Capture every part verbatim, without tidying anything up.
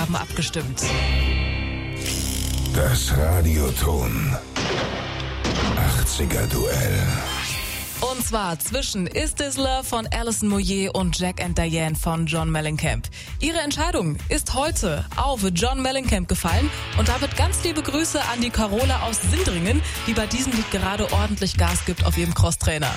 haben abgestimmt. Das Radioton achtziger Duell. Und zwar zwischen Is This Love von Alison Moyet und Jack and Diane von John Mellencamp. Ihre Entscheidung ist heute auf John Mellencamp gefallen und damit ganz liebe Grüße an die Carola aus Sindringen, die bei diesem Lied gerade ordentlich Gas gibt auf ihrem Crosstrainer.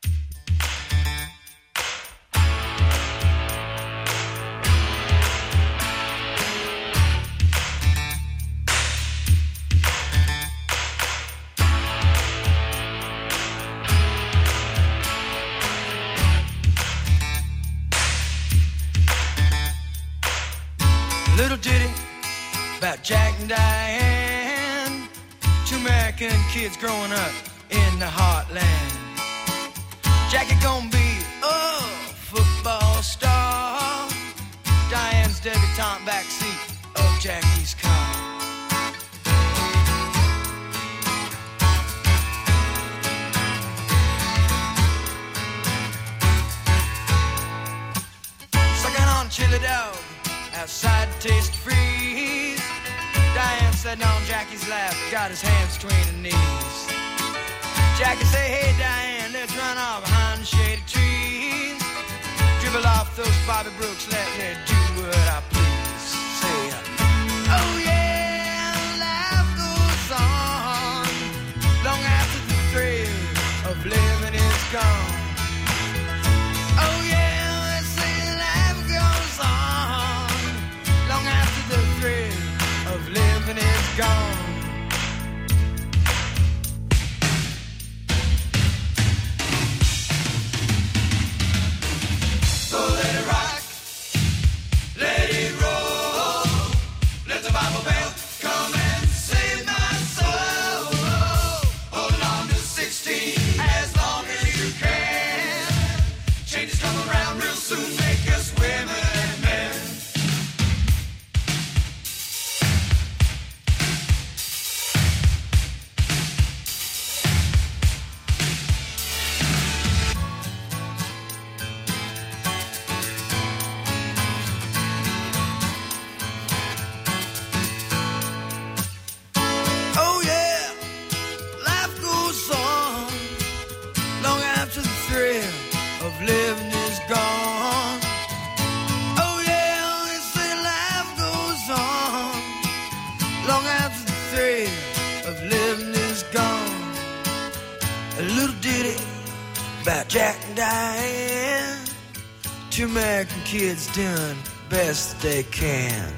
Little ditty about Jack and Diane, two American kids growing up in the heartland. Jackie gonna be a football star, Diane's debutante backseat of Jackie's car. Sucking on chili dog outside to taste freeze. Diane sitting on Jackie's lap, got his hands between her knees. Jackie say, hey Diane, let's run off behind the shady trees. Dribble off those Bobby Brooks, let me do what I please. Say, oh yeah, life goes on long after the thrill of living is gone. Oh yeah. The thrill of living is gone. So let it rock, let it roll, let the Bible Belt come and save my soul. Hold on to sixteen as long as you can. Changes come around real soon, make us women and men. Living is gone. Oh yeah, they say life goes on long after the thrill of living is gone. A little ditty about Jack and Diane, two American kids doing best they can.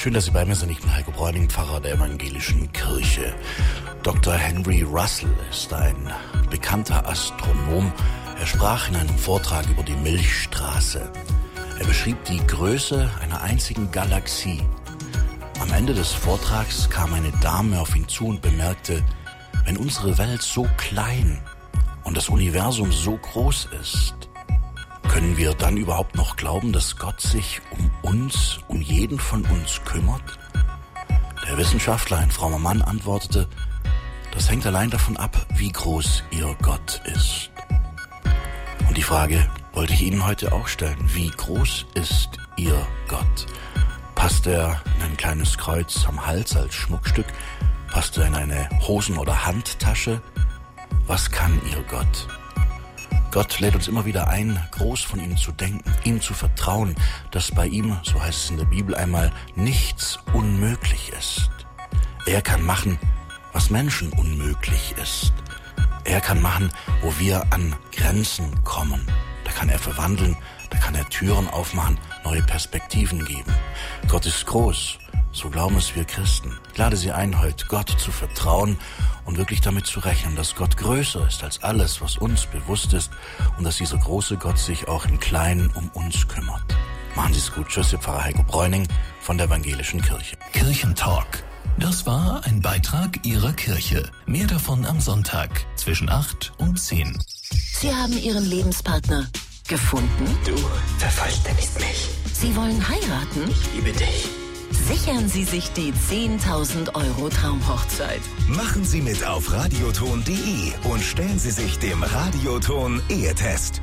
Schön, dass Sie bei mir sind. Ich bin Heiko Bräuning, Pfarrer der Evangelischen Kirche. Doktor Henry Russell ist ein bekannter Astronom. Er sprach in einem Vortrag über die Milchstraße. Er beschrieb die Größe einer einzigen Galaxie. Am Ende des Vortrags kam eine Dame auf ihn zu und bemerkte, wenn unsere Welt so klein und das Universum so groß ist, können wir dann überhaupt noch glauben, dass Gott sich um uns, um jeden von uns kümmert? Der Wissenschaftler, ein frommer Mann, antwortete, das hängt allein davon ab, wie groß Ihr Gott ist. Und die Frage wollte ich Ihnen heute auch stellen. Wie groß ist Ihr Gott? Passt er in ein kleines Kreuz am Hals als Schmuckstück? Passt er in eine Hosen- oder Handtasche? Was kann Ihr Gott? Gott lädt uns immer wieder ein, groß von ihm zu denken, ihm zu vertrauen, dass bei ihm, so heißt es in der Bibel einmal, nichts unmöglich ist. Er kann machen, was Menschen unmöglich ist. Er kann machen, wo wir an Grenzen kommen. Da kann er verwandeln, da kann er Türen aufmachen, neue Perspektiven geben. Gott ist groß, so glauben es wir Christen. Ich lade Sie ein, heute Gott zu vertrauen und wirklich damit zu rechnen, dass Gott größer ist als alles, was uns bewusst ist und dass dieser große Gott sich auch im Kleinen um uns kümmert. Machen Sie es gut. Tschüss, Ihr Pfarrer Heiko Bräuning von der Evangelischen Kirche. Kirchentalk. Das war ein Beitrag Ihrer Kirche. Mehr davon am Sonntag zwischen acht und zehn. Sie haben Ihren Lebenspartner gefunden? Du vervollständigst mich. Sie wollen heiraten? Ich liebe dich. Sichern Sie sich die zehntausend Euro Traumhochzeit. Machen Sie mit auf radioton punkt de und stellen Sie sich dem Radioton Ehetest.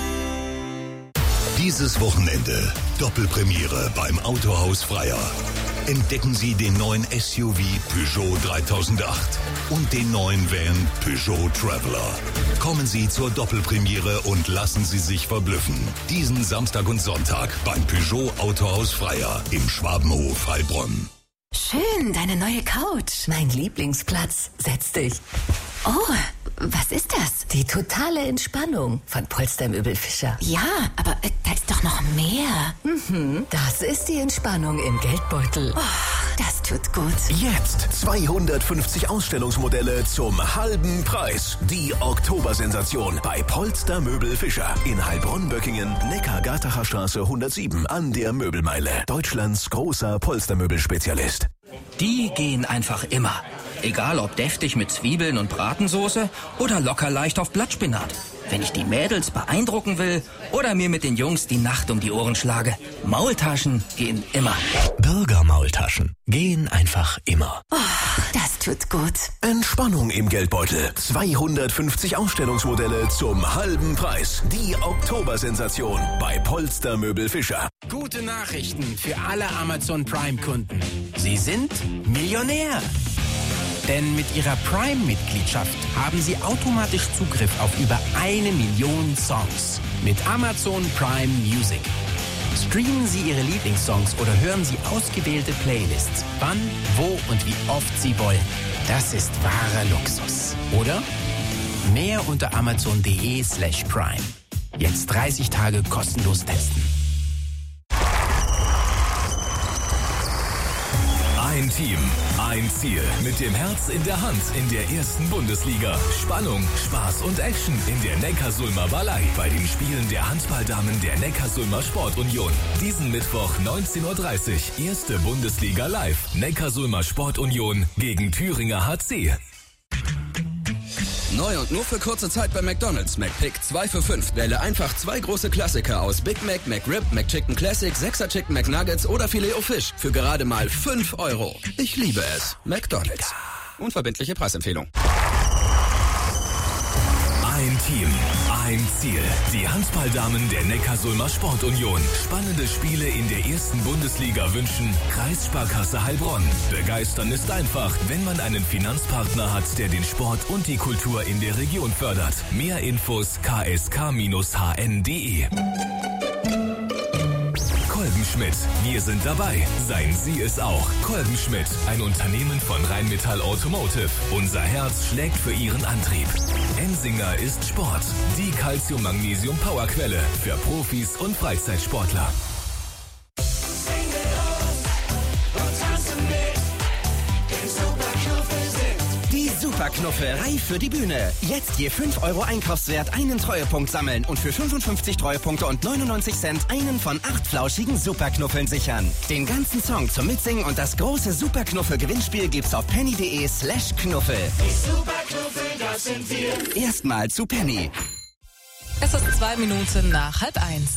Dieses Wochenende Doppelpremiere beim Autohaus Freier. Entdecken Sie den neuen S U V Peugeot dreitausendacht und den neuen Van Peugeot Traveler. Kommen Sie zur Doppelpremiere und lassen Sie sich verblüffen. Diesen Samstag und Sonntag beim Peugeot Autohaus Freier im Schwabenhof Heilbronn. Schön, deine neue Couch. Mein Lieblingsplatz. Setz dich. Oh, was ist das? Die totale Entspannung von Polstermöbel Fischer. Ja, aber äh, da ist doch noch mehr. Mhm, das ist die Entspannung im Geldbeutel. Oh, das tut gut. Jetzt zweihundertfünfzig Ausstellungsmodelle zum halben Preis. Die Oktobersensation bei Polstermöbel Fischer in Heilbronn-Böckingen, Neckar-Gartacher Straße hundertsieben an der Möbelmeile. Deutschlands großer Polstermöbelspezialist. Die gehen einfach immer. Egal ob deftig mit Zwiebeln und Bratensoße oder locker leicht auf Blattspinat. Wenn ich die Mädels beeindrucken will oder mir mit den Jungs die Nacht um die Ohren schlage. Maultaschen gehen immer. Burger-Maultaschen gehen einfach immer. Oh, das tut gut. Entspannung im Geldbeutel. zweihundertfünfzig Ausstellungsmodelle zum halben Preis. Die Oktobersensation bei Polstermöbel Fischer. Gute Nachrichten für alle Amazon Prime-Kunden. Sie sind Millionär. Denn mit Ihrer Prime-Mitgliedschaft haben Sie automatisch Zugriff auf über eine Million Songs mit Amazon Prime Music. Streamen Sie Ihre Lieblingssongs oder hören Sie ausgewählte Playlists, wann, wo und wie oft Sie wollen. Das ist wahrer Luxus, oder? Mehr unter amazon.de slash prime. Jetzt dreißig Tage kostenlos testen. Ein Team, ein Ziel, mit dem Herz in der Hand in der ersten Bundesliga. Spannung, Spaß und Action in der Neckarsulmer Ballei bei den Spielen der Handballdamen der Neckarsulmer Sportunion. Diesen Mittwoch neunzehn Uhr dreißig, erste Bundesliga live. Neckarsulmer Sportunion gegen Thüringer H C. Neu und nur für kurze Zeit bei McDonald's. McPick zwei für fünf. Wähle einfach zwei große Klassiker aus Big Mac, McRib, McChicken Classic, sechser Chicken McNuggets oder Filet-O-Fish für gerade mal fünf Euro. Ich liebe es. McDonald's. Unverbindliche Preisempfehlung. Ein Team, ein Ziel. Die Handballdamen der Neckarsulmer Sportunion. Spannende Spiele in der ersten Bundesliga wünschen Kreissparkasse Heilbronn. Begeistern ist einfach, wenn man einen Finanzpartner hat, der den Sport und die Kultur in der Region fördert. Mehr Infos k s k Bindestrich h n punkt d e. Kolbenschmidt, wir sind dabei. Seien Sie es auch. Kolbenschmidt, ein Unternehmen von Rheinmetall Automotive. Unser Herz schlägt für Ihren Antrieb. Ensinger ist Sport. Die Calcium-Magnesium-Powerquelle für Profis und Freizeitsportler. Superknuffel reif für die Bühne. Jetzt je fünf Euro Einkaufswert einen Treuepunkt sammeln und für fünfundfünfzig Treuepunkte und neunundneunzig Cent einen von acht flauschigen Superknuffeln sichern. Den ganzen Song zum Mitsingen und das große Superknuffel-Gewinnspiel gibt's auf penny.de slash Knuffel. Die Superknuffel, das sind wir. Erstmal zu Penny. Es ist zwei Minuten nach halb eins.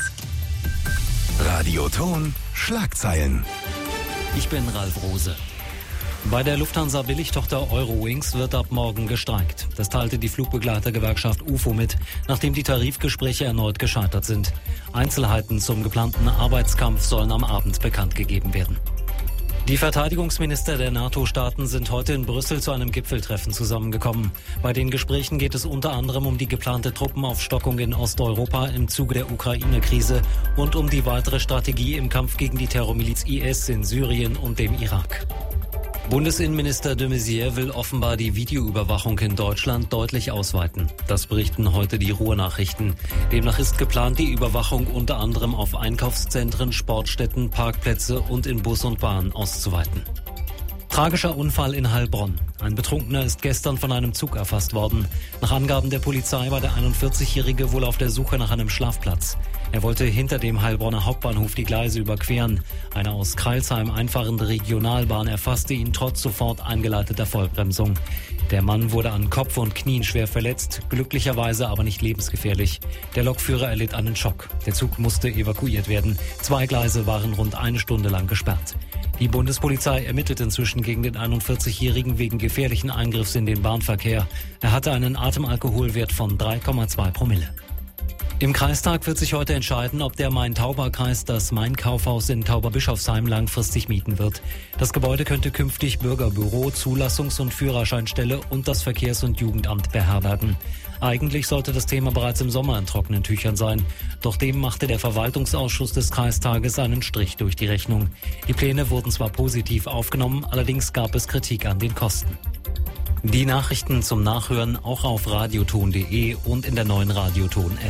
Radioton Schlagzeilen. Ich bin Ralf Rose. Bei der Lufthansa-Billigtochter Eurowings wird ab morgen gestreikt. Das teilte die Flugbegleitergewerkschaft U F O mit, nachdem die Tarifgespräche erneut gescheitert sind. Einzelheiten zum geplanten Arbeitskampf sollen am Abend bekannt gegeben werden. Die Verteidigungsminister der NATO-Staaten sind heute in Brüssel zu einem Gipfeltreffen zusammengekommen. Bei den Gesprächen geht es unter anderem um die geplante Truppenaufstockung in Osteuropa im Zuge der Ukraine-Krise und um die weitere Strategie im Kampf gegen die Terrormiliz I S in Syrien und dem Irak. Bundesinnenminister de Maizière will offenbar die Videoüberwachung in Deutschland deutlich ausweiten. Das berichten heute die Ruhr-Nachrichten. Demnach ist geplant, die Überwachung unter anderem auf Einkaufszentren, Sportstätten, Parkplätze und in Bus und Bahn auszuweiten. Tragischer Unfall in Heilbronn. Ein Betrunkener ist gestern von einem Zug erfasst worden. Nach Angaben der Polizei war der einundvierzigjährige wohl auf der Suche nach einem Schlafplatz. Er wollte hinter dem Heilbronner Hauptbahnhof die Gleise überqueren. Eine aus Crailsheim einfahrende Regionalbahn erfasste ihn trotz sofort eingeleiteter Vollbremsung. Der Mann wurde an Kopf und Knien schwer verletzt, glücklicherweise aber nicht lebensgefährlich. Der Lokführer erlitt einen Schock. Der Zug musste evakuiert werden. Zwei Gleise waren rund eine Stunde lang gesperrt. Die Bundespolizei ermittelt inzwischen gegen den einundvierzigjährigen wegen gefährlichen Eingriffs in den Bahnverkehr. Er hatte einen Atemalkoholwert von drei Komma zwei Promille. Im Kreistag wird sich heute entscheiden, ob der Main-Tauber-Kreis das Main-Kaufhaus in Tauberbischofsheim langfristig mieten wird. Das Gebäude könnte künftig Bürgerbüro, Zulassungs- und Führerscheinstelle und das Verkehrs- und Jugendamt beherbergen. Eigentlich sollte das Thema bereits im Sommer in trockenen Tüchern sein. Doch dem machte der Verwaltungsausschuss des Kreistages einen Strich durch die Rechnung. Die Pläne wurden zwar positiv aufgenommen, allerdings gab es Kritik an den Kosten. Die Nachrichten zum Nachhören auch auf radioton punkt de und in der neuen Radioton-App.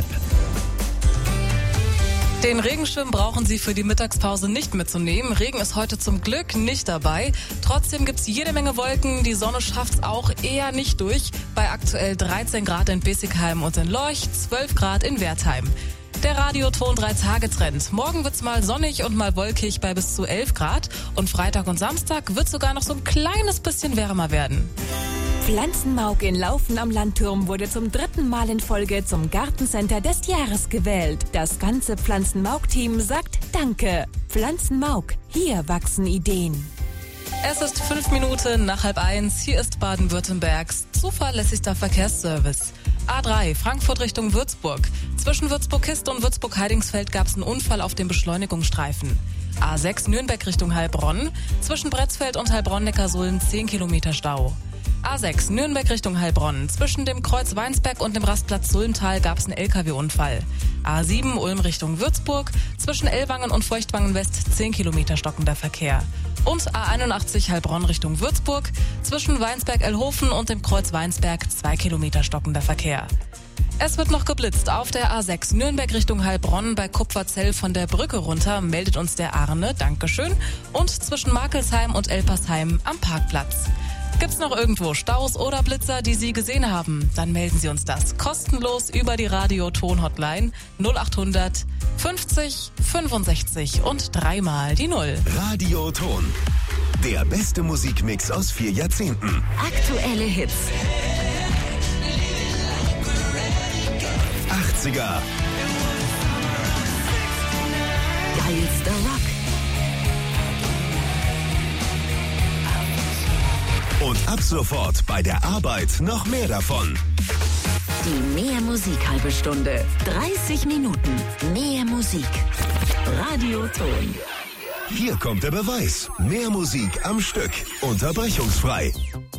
Den Regenschirm brauchen Sie für die Mittagspause nicht mitzunehmen. Regen ist heute zum Glück nicht dabei. Trotzdem gibt's jede Menge Wolken. Die Sonne schafft's auch eher nicht durch. Bei aktuell dreizehn Grad in Bessigheim und in Lorch, zwölf Grad in Wertheim. Der Radioton drei Tage Trend. Morgen wird's mal sonnig und mal wolkig bei bis zu elf Grad. Und Freitag und Samstag wird sogar noch so ein kleines bisschen wärmer werden. Pflanzenmauk in Laufen am Landturm wurde zum dritten Mal in Folge zum Gartencenter des Jahres gewählt. Das ganze Pflanzenmauk-Team sagt Danke. Pflanzenmauk, hier wachsen Ideen. Es ist fünf Minuten nach halb eins. Hier ist Baden-Württembergs zuverlässigster Verkehrsservice. A drei, Frankfurt Richtung Würzburg. Zwischen Würzburg-Kist und Würzburg-Heidingsfeld gab es einen Unfall auf dem Beschleunigungsstreifen. A sechs, Nürnberg Richtung Heilbronn. Zwischen Bretzfeld und Heilbronn-Neckarsulm zehn Kilometer Stau. A sechs, Nürnberg Richtung Heilbronn. Zwischen dem Kreuz Weinsberg und dem Rastplatz Sulmtal gab es einen L K W-Unfall. A sieben, Ulm Richtung Würzburg. Zwischen Ellwangen und Feuchtwangen West zehn Kilometer stockender Verkehr. Und A einundachtzig, Heilbronn Richtung Würzburg. Zwischen Weinsberg-Ellhofen und dem Kreuz Weinsberg zwei Kilometer stockender Verkehr. Es wird noch geblitzt auf der A sechs Nürnberg Richtung Heilbronn bei Kupferzell von der Brücke runter, meldet uns der Arne, Dankeschön. Und zwischen Markelsheim und Elpersheim am Parkplatz. Gibt's noch irgendwo Staus oder Blitzer, die Sie gesehen haben? Dann melden Sie uns das kostenlos über die Radioton-Hotline null achthundert fünfzig fünfundsechzig und dreimal die Null. Radioton. Der beste Musikmix aus vier Jahrzehnten. Aktuelle Hits. achtziger. Geilster Rock. Und ab sofort bei der Arbeit noch mehr davon. Die Mehr Musik halbe Stunde. dreißig Minuten. Mehr Musik. Radioton. Hier kommt der Beweis. Mehr Musik am Stück. Unterbrechungsfrei.